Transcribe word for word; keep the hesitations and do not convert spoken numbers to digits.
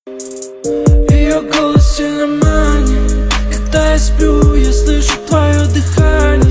Ее голос сильно манит. Когда я сплю, я слышу твое дыхание.